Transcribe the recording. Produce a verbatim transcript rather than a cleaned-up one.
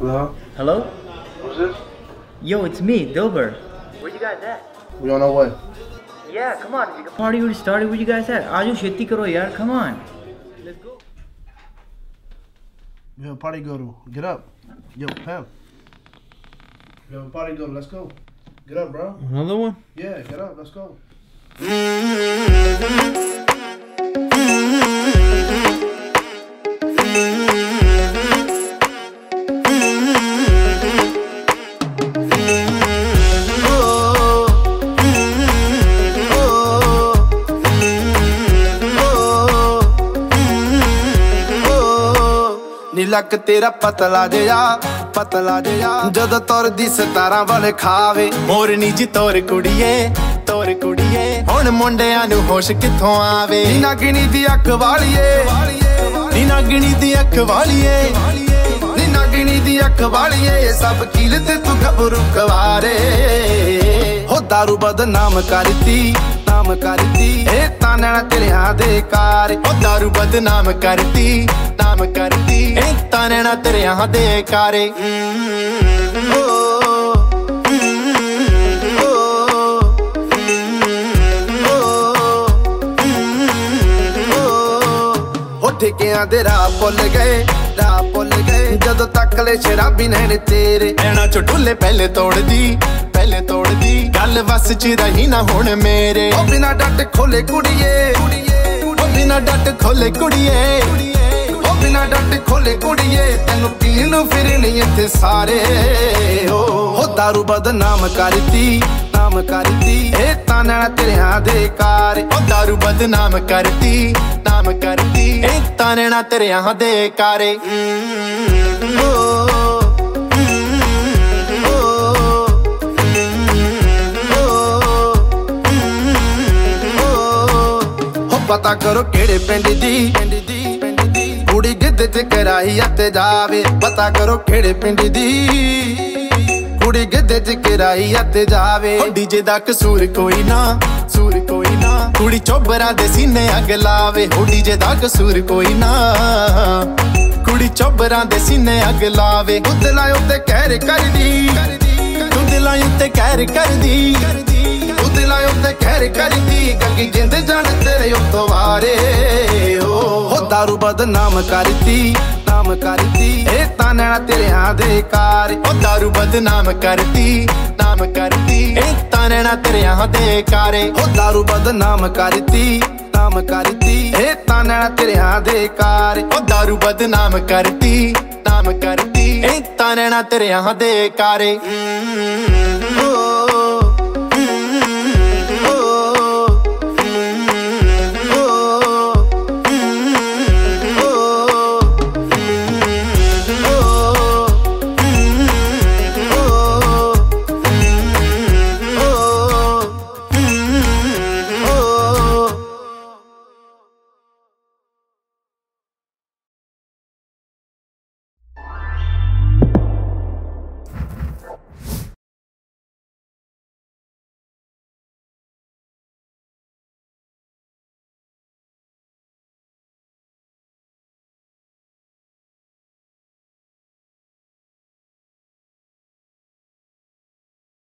Hello? Hello? Who's this? Yo, it's me, Dilber. Where you guys at? We on our way. Yeah, come on. If you party already started, where you guys at? Aaju sheti karo yaar, come on. Let's go. We have a party to go to. Get up. Yo, Pam. We have a party to go to. Let's go. Get up, bro. Another one? Yeah, get up. Let's go. ਲੱਕ ਤੇਰਾ ਪਤਲਾ ਜਿਹਾ ਪਤਲਾ ਜਿਹਾ ਜਦੋਂ ਤੁਰਦੀ ਸਤਾਰਾਂ ਵਾਲੇ ਖਾਵੇ ਮੋਰਨੀ ਜੀ ਤੋਰ ਕੁੜੀਏ ਤੋਰ ਕੁੜੀਏ ਹੁਣ ਮੁੰਡਿਆਂ ਨੂੰ ਹੋਸ਼ ਕਿੱਥੋਂ ਆਵੇ ਨੀ ਨਾਗਣੀ ਦੀ ਅੱਖ ਵਾਲੀਏ ਨੀ ਨਾਗਣੀ ਦੀ ਅੱਖ ਵਾਲੀਏ ਨੀ ਨਾਗਣੀ ਦੀ ਅੱਖ ਵਾਲੀਏ ਸਭ ਕੀਲ ਤੇ ਤੂੰ ਗੱਭਰੂ ਕਵਾਰੇ ਹੋ ਦਾਰੂ ਬਦਨਾਮ ਕਰਤੀ ਨਾਮ ਕਰਤੀ ਇਹ ਤਾਂ ਨੈਣਾ ਤੇਰਿਆਂ ਦੇ ਕਾਰ ਹੋ ਦਾਰੂ ਬਦਨਾਮ ਕਰਤੀ ਨਾਮ ਕਰਤੀ ਇਹ ਤਾਂ ਨੈਣਾ ਤੇਰਿਆਂ ਦੇ ਕਾਰੇ ਹੋ ਠੇਕਿਆਂ ਦੇ ਰਾਹ ਭੁੱਲ ਗਏ ਰਾਹ ਭੁੱਲ ਗਏ ਜਦੋਂ ਤੱਕ ਲੈ ਸ਼ਰਾਬੀ ਨੈਣ ਤੇਰੇ ਨੈਣਾ ਚੋਂ ਢੁੱਲੇ ਪਹਿਲੇ ਤੋੜਦੀ ਪਹਿਲੇ ਤੋੜਦੀ ਗੱਲ ਵਸ ਚ ਰਹੀ ਨਾ ਹੁਣ ਮੇਰੇ ਉਹ ਬਿਨਾ ਡੱਟ ਖੋਲੇ ਕੁੜੀਏ ਉਹ ਬਿਨਾ ਡੱਟ ਖੋਲੇ ਕੁੜੀਏ ਉਹ ਬਿਨਾ ਡੱਟ ਖੋਲੇ ਕੁੜੀਏ ਤੈਨੂੰ ਪੀਣ ਨੂੰ ਫਿਰਨੀ ਇੱਥੇ ਸਾਰੇ ਹੋ ਦਾਰੂ ਬਦਨਾਮ ਕਰਤੀ ਨਾਮ ਕਰਤੀ ਇਹ ਤਾਂ ਨੈਣਾ ਤੇਰਿਆਂ ਦੇ ਕਾਰ ਉਹ ਦਾਰੂ ਬਦਨਾਮ ਕਰਤੀ ਨਾਮ ਕਰਤੀ ਇਹ ਤਾਂ ਨੈਣਾ ਤੇਰਿਆਂ ਦੇ ਕਾਰੇ ਪਤਾ ਕਰੋ ਕਿਹੜੇ ਪਿੰਡ ਦੀ ਪਿੰਡ ਦੀ ਪਿੰਡ ਦੀ ਕੁੜੀ ਗਿੱਧੇ ਚ ਕਰਾਈ ਅਤੇ ਜਾਵੇ ਪਤਾ ਕਰੋ ਕਿਹੜੇ ਪਿੰਡ ਦੀ ਕੁੜੀ ਗਿੱਧੇ ਚ ਕਰਾਈ ਅਤੇ ਜਾਵੇ ਓ ਡੀਜੇ ਦਾ ਕਸੂਰ ਕੋਈ ਨਾ ਸੂਰ ਕੋਈ ਨਾ ਕੁੜੀ ਚੋਬਰਾਂ ਦੇ ਸੀਨੇ ਅੱਗ ਲਾਵੇ ਓ ਡੀਜੇ ਦਾ ਕਸੂਰ ਕੋਈ ਨਾ ਕੁੜੀ ਚੋਬਰਾਂ ਦੇ ਸੀਨੇ ਅੱਗ ਲਾਵੇ ਦਿਲਾਂ ਉੱਤੇ ਕਹਿਰ ਕਰਦੀ ਤੂੰ ਦਿਲਾਂ ਉੱਤੇ ਕਹਿਰ ਕਰਦੀ ਦਿਲਾਂ ਉੱਤੇ ਖੈਰ ਕਰਦੀ ਗੰਗੀ ਜਿੰਦ ਜਾਣ ਤੇਰੇ ਉੱਤੋਂ ਵਾਰੇ ਹੋ ਦਾਰੂ ਬਦਨਾਮ ਕਰਤੀ ਨਾਮ ਕਰਤੀ ਇਹ ਤਾਂ ਨੈਣਾ ਤੇਰਿਆਂ ਦੇ ਕਾਰ ਉਹ ਦਾਰੂ ਬਦਨਾਮ ਕਰਤੀ ਨਾਮ ਕਰਤੀ ਇਹ ਤਾਂ ਨੈਣਾ ਤੇਰਿਆਂ ਦੇ ਕਾਰੇ ਉਹ ਦਾਰੂ ਬਦਨਾਮ ਕਰਤੀ ਨਾਮ ਕਰਤੀ ਇਹ ਤਾਂ ਨੈਣਾ ਤੇਰਿਆਂ ਦੇ ਕਾਰ ਉਹ ਦਾਰੂ ਬਦਨਾਮ ਕਰਤੀ ਨਾਮ ਕਰਤੀ ਇਹ ਤਾਂ ਨੈਣਾ ਤੇਰਿਆਂ ਦੇ ਕਾਰੇ